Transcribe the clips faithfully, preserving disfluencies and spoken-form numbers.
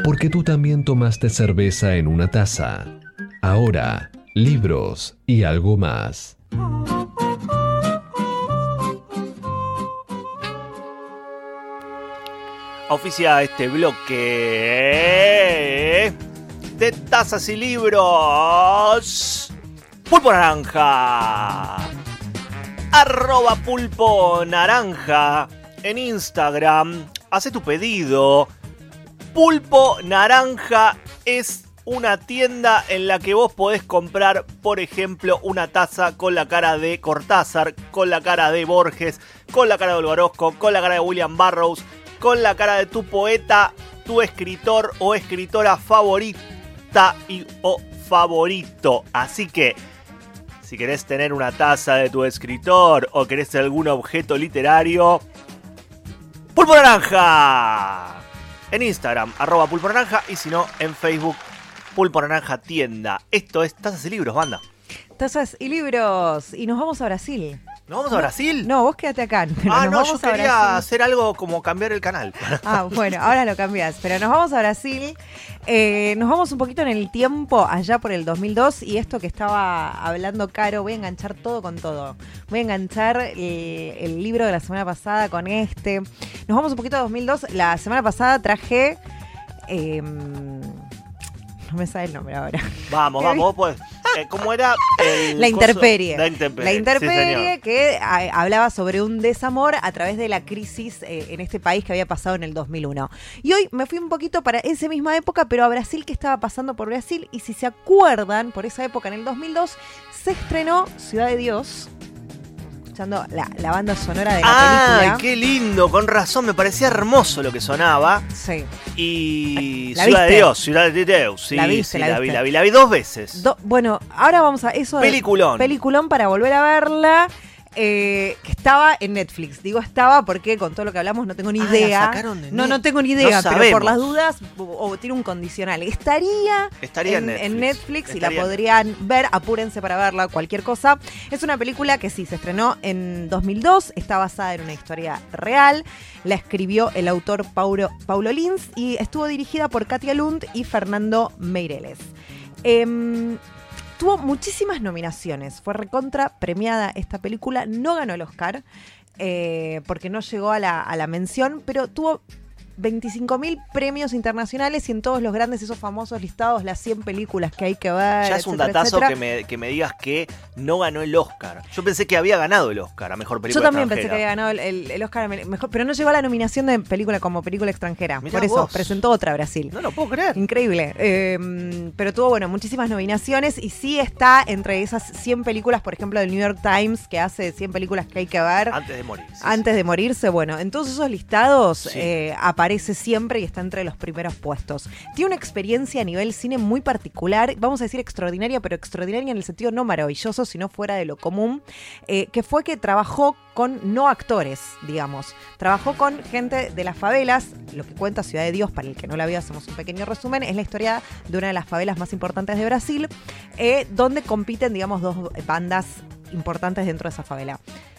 porque tú también tomaste cerveza en una taza. Ahora, libros y algo más. Oficia este bloque de tazas y libros. Pulpo Naranja. Arroba Pulpo Naranja en Instagram. Hacé tu pedido. Pulpo Naranja es una tienda en la que vos podés comprar, por ejemplo, una taza con la cara de Cortázar, con la cara de Borges, con la cara de Olvarosco, con la cara de William Burroughs, con la cara de tu poeta, tu escritor o escritora favorita y o favorito. Así que, si querés tener una taza de tu escritor o querés algún objeto literario, Pulpo Naranja. En Instagram, arroba Pulpo Naranja, y si no, en Facebook, Pulpo Naranja Tienda. Esto es Tazas y Libros, banda. Tazas y libros. Y nos vamos a Brasil. ¿Nos vamos a Brasil? No, vos quédate acá. Pero ah, nos no, vamos yo a quería Brasil. hacer algo como cambiar el canal. Ah, bueno, ahora lo cambiás. Pero nos vamos a Brasil. Eh, nos vamos un poquito en el tiempo, allá por el dos mil dos. Y esto que estaba hablando Caro, voy a enganchar todo con todo. Voy a enganchar el, el libro de la semana pasada con este. Nos vamos un poquito a dos mil dos. La semana pasada traje... Eh, no me sale el nombre ahora. Vamos, vamos, pues. Eh, ¿Cómo era? El la, coso? intemperie. la intemperie. La intemperie sí, que a, hablaba sobre un desamor a través de la crisis eh, en este país que había pasado en el dos mil uno. Y hoy me fui un poquito para esa misma época, pero a Brasil, que estaba pasando por Brasil. Y si se acuerdan, por esa época, en el dos mil dos, se estrenó Ciudad de Dios. Escuchando la, la banda sonora de la ah, película. ¡Ay, qué lindo! Con razón, me parecía hermoso lo que sonaba. Sí. Y ¿La Ciudad viste? de Dios, Ciudad de Dios. Sí, ¿La viste, sí, la la, vi, viste? la vi, la vi dos veces. Do, bueno, ahora vamos a eso. Peliculón. De, peliculón para volver a verla. Eh, que estaba en Netflix. Digo estaba porque con todo lo que hablamos no tengo ni Ah, idea. la sacaron de no, Net- no tengo ni idea, no pero por sabemos. las dudas, o, o tiene un condicional. Estaría, Estaría en, en en Netflix. Netflix y Estaría la podrían ver. Apúrense para verla, cualquier cosa. Es una película que sí, se estrenó en dos mil dos. Está basada en una historia real. La escribió el autor Paulo, Paulo Lins y estuvo dirigida por Katia Lund y Fernando Meireles. Eh, Tuvo muchísimas nominaciones, fue recontra premiada esta película, no ganó el Oscar eh, porque no llegó a la, a la mención, pero tuvo veinticinco mil premios internacionales y en todos los grandes, esos famosos listados, las cien películas que hay que ver, Ya es un etcétera, datazo etcétera. que me, que me digas que no ganó el Oscar. Yo pensé que había ganado el Oscar a Mejor Yo Película también pensé Extranjera. que había ganado el, el- el Oscar mejor, pero no llegó a la nominación de película como película extranjera. Mirá Por eso vos. presentó otra Brasil. No lo puedo creer. Increíble. Eh, pero tuvo, bueno, muchísimas nominaciones y sí está entre esas cien películas, por ejemplo, del New York Times, que hace cien películas que hay que ver Antes de morir. sí, antes de morirse. Bueno, en todos esos listados Sí. eh, aparece siempre y está entre los primeros puestos. Tiene una experiencia a nivel cine muy particular, vamos a decir extraordinaria, pero extraordinaria en el sentido no maravilloso, sino fuera de lo común, eh, que fue que trabajó con no actores, digamos. Trabajó con gente de las favelas. Lo que cuenta Ciudad de Dios, para el que no la vio, hacemos un pequeño resumen, es la historia de una de las favelas más importantes de Brasil, eh, donde compiten, digamos, dos bandas importantes dentro de esa favela.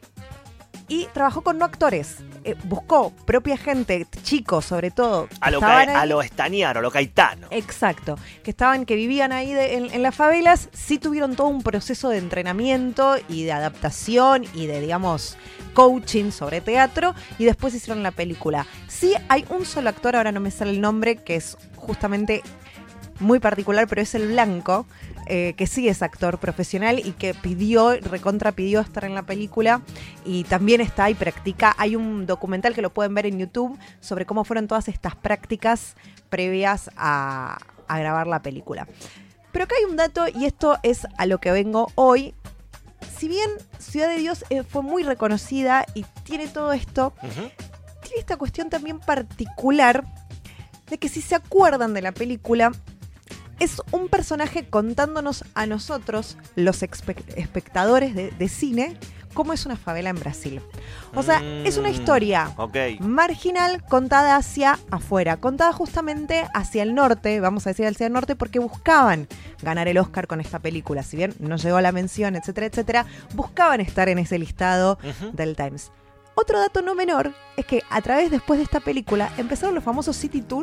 Y trabajó con no actores. Eh, buscó propia gente, chicos sobre todo. que A lo, estaban ca- a ahí. lo estañaro, a lo caetano. Exacto, que estaban, que vivían ahí de- en, en las favelas, sí tuvieron todo un proceso de entrenamiento y de adaptación y de, digamos, coaching sobre teatro, y después hicieron la película. Sí hay un solo actor, ahora no me sale el nombre, que es justamente muy particular, pero es el blanco, eh, que sí es actor profesional y que pidió, recontra pidió estar en la película, y también está y practica. Hay un documental que lo pueden ver en YouTube sobre cómo fueron todas estas prácticas previas a, a grabar la película. Pero acá hay un dato, y esto es a lo que vengo hoy. Si bien Ciudad de Dios eh, fue muy reconocida y tiene todo esto, Ujú. tiene esta cuestión también particular de que, si se acuerdan de la película, es un personaje contándonos a nosotros, los espe- espectadores de, de cine, cómo es una favela en Brasil. O sea, Mm, es una historia Ok. marginal contada hacia afuera, contada justamente hacia el norte, vamos a decir hacia el norte, porque buscaban ganar el Oscar con esta película. Si bien no llegó a la mención, etcétera, etcétera, buscaban estar en ese listado Ujú. del Times. Otro dato no menor es que a través, después de esta película, empezaron los famosos City Tours,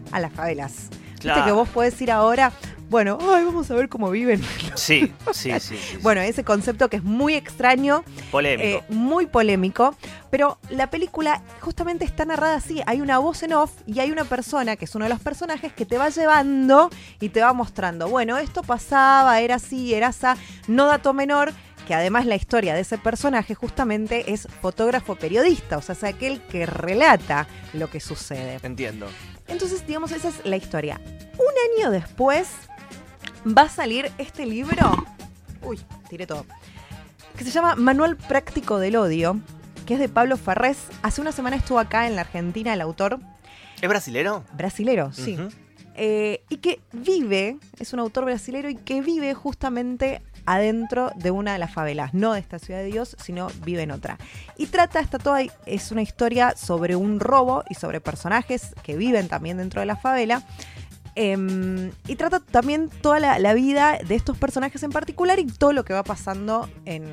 a las favelas. Claro. Viste que vos podés ir ahora, bueno, ay, vamos a ver cómo viven. Sí, sí, sí, sí, sí. Bueno, ese concepto que es muy extraño, Polémico. eh, muy polémico, pero la película justamente está narrada así. Hay una voz en off y hay una persona, que es uno de los personajes, que te va llevando y te va mostrando, bueno, esto pasaba, era así, era asa, no dato menor, que además la historia de ese personaje justamente es fotógrafo periodista, o sea, es aquel que relata lo que sucede. Entiendo. Entonces, digamos, esa es la historia. Un año después va a salir este libro, uy, tiré todo, que se llama Manual Práctico del Odio, que es de Pablo Ferrés. Hace una semana estuvo acá en la Argentina el autor. ¿Es brasilero? Brasilero, sí. Uh-huh. Eh, y que vive, es un autor brasilero y que vive justamente adentro de una de las favelas, no de esta Ciudad de Dios, sino vive en otra. Y trata, está toda, es una historia sobre un robo y sobre personajes que viven también dentro de la favela. Eh, y trata también toda la, la vida de estos personajes en particular y todo lo que va pasando en,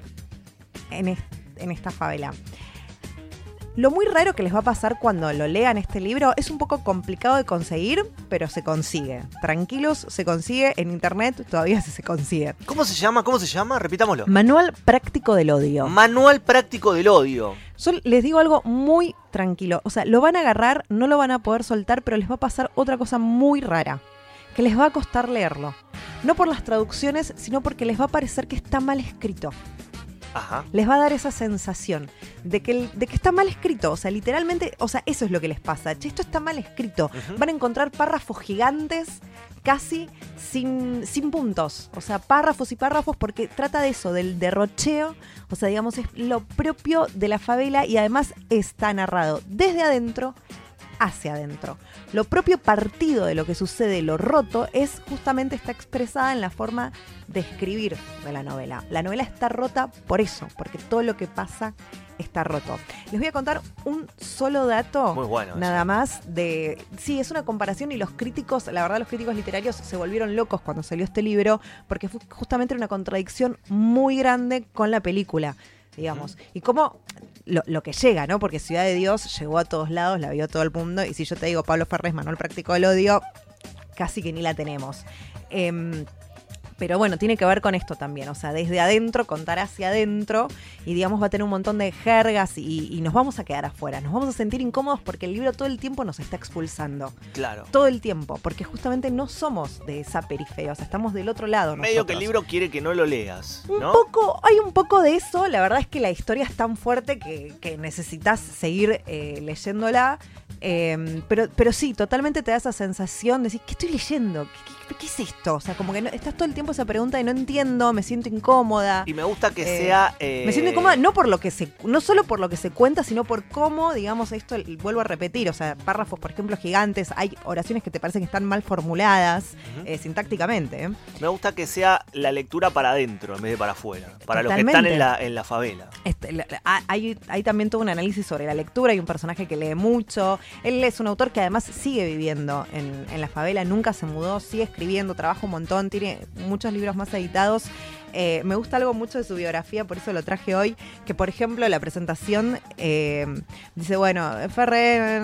en, est, en esta favela. Lo muy raro que les va a pasar cuando lo lean este libro es un poco complicado de conseguir, pero se consigue. Tranquilos, se consigue en internet, todavía se consigue. ¿Cómo se llama? ¿Cómo se llama? Repitámoslo. Manual Práctico del Odio. Manual Práctico del Odio. Yo les digo algo muy tranquilo. O sea, lo van a agarrar, no lo van a poder soltar, pero les va a pasar otra cosa muy rara. Que les va a costar leerlo. No por las traducciones, sino porque les va a parecer que está mal escrito. Ajá. Les va a dar esa sensación de que, el, de que está mal escrito. O sea, literalmente, o sea, eso es lo que les pasa. Che, esto está mal escrito. Uh-huh. Van a encontrar párrafos gigantes casi sin, sin puntos. O sea, párrafos y párrafos porque trata de eso, del derrocheo. O sea, digamos, es lo propio de la favela y además está narrado desde adentro hacia adentro. Lo propio partido de lo que sucede, lo roto, es justamente está expresada en la forma de escribir de la novela. La novela está rota por eso, porque todo lo que pasa está roto. Les voy a contar un solo dato. Muy bueno. Nada eso. más de... Sí, es una comparación y los críticos, la verdad los críticos literarios se volvieron locos cuando salió este libro, porque fue justamente una contradicción muy grande con la película, digamos. Uh-huh. Y cómo... Lo, lo que llega, ¿no? Porque Ciudad de Dios llegó a todos lados, la vio todo el mundo. Y si yo te digo Pablo Ferrés, Manual Práctico del Odio, casi que ni la tenemos. Eh, pero bueno, tiene que ver con esto también. O sea, desde adentro, contar hacia adentro. Y digamos, va a tener un montón de jergas y, y nos vamos a quedar afuera. Nos vamos a sentir incómodos porque el libro todo el tiempo nos está expulsando. Claro. Todo el tiempo. Porque justamente no somos de esa periferia. O sea, estamos del otro lado. Medio nosotros. Que el libro quiere que no lo leas, ¿no? Un poco, hay un poco de eso. La verdad es que la historia es tan fuerte que, que necesitas seguir eh, leyéndola. Eh, pero, pero sí, totalmente te da esa sensación de decir, ¿qué estoy leyendo? ¿Qué, qué, qué es esto? O sea, como que no, estás todo el tiempo esa pregunta y no entiendo, me siento incómoda. Y me gusta que eh, sea... Eh... Me siento incómoda no por lo que se, no solo por lo que se cuenta, sino por cómo, digamos, esto, vuelvo a repetir, o sea, párrafos, por ejemplo, gigantes, hay oraciones que te parecen que están mal formuladas, uh-huh. eh, sintácticamente. ¿eh? Me gusta que sea la lectura para adentro en vez de para afuera, para totalmente. Los que están en la, en la favela. Este, la, hay, hay también todo un análisis sobre la lectura, hay un personaje que lee mucho. Él es un autor que además sigue viviendo en, en la favela, nunca se mudó, sigue escribiendo, trabaja un montón, tiene muchos libros más editados. Eh, me gusta algo mucho de su biografía, por eso lo traje hoy, que por ejemplo la presentación eh, dice, bueno, Ferrer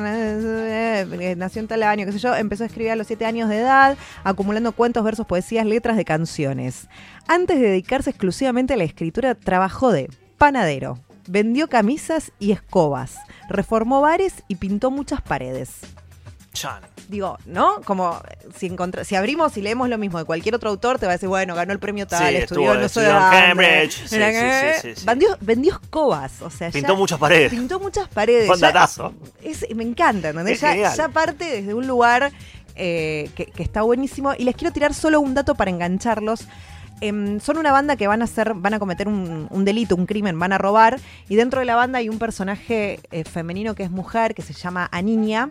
eh, nació en tal año, qué sé yo, empezó a escribir a los siete años de edad, acumulando cuentos, versos, poesías, letras de canciones. Antes de dedicarse exclusivamente a la escritura, trabajó de panadero, vendió camisas y escobas, reformó bares y pintó muchas paredes. Chan. Digo, ¿no? Como si, encontra- si abrimos y leemos lo mismo de cualquier otro autor, te va a decir, bueno, ganó el premio tal, sí, estudió, no sé en dónde, Cambridge. Sí, sí, eh, sí, sí, sí. Vendió, vendió escobas, o sea, pintó ya, muchas paredes. Pintó muchas paredes. Con ya, datazo. es, me encanta, ¿entendés? Es Ya, genial. ya parte desde un lugar eh, que, que está buenísimo. Y les quiero tirar solo un dato para engancharlos. Eh, son una banda que van a hacer, van a cometer un, un delito, un crimen, van a robar. Y dentro de la banda hay un personaje eh, femenino que es mujer, que se llama Aniña.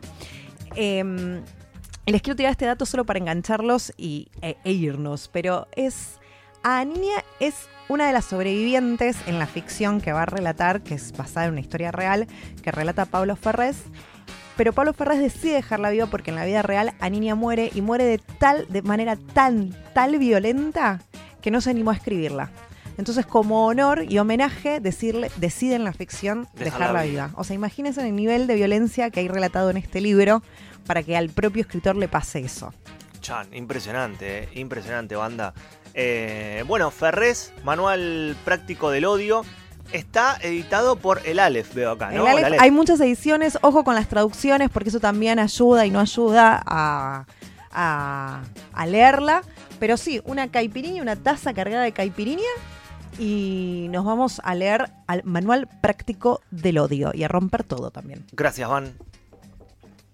Eh, les quiero tirar este dato solo para engancharlos y, e, e irnos. Pero es... Aniña es una de las sobrevivientes en la ficción que va a relatar, que es basada en una historia real, que relata Pablo Ferrés. Pero Pablo Ferrés decide dejarla viva porque en la vida real Aniña muere y muere de tal, de manera tan, tan violenta que no se animó a escribirla. Entonces, como honor y homenaje, decirle, deciden la ficción Dejarla dejarla viva. viva. O sea, imagínense el nivel de violencia que hay relatado en este libro para que al propio escritor le pase eso. Chan, impresionante, eh, impresionante, banda. Eh, bueno, Ferrés, Manual Práctico del Odio, está editado por el Aleph, veo acá, ¿no? El Aleph, El Aleph. hay muchas ediciones, ojo con las traducciones, porque eso también ayuda y no ayuda a, a, a leerla. Pero sí, una caipirinha, una taza cargada de caipirinha, y nos vamos a leer al Manual Práctico del Odio y a romper todo también. Gracias, Van.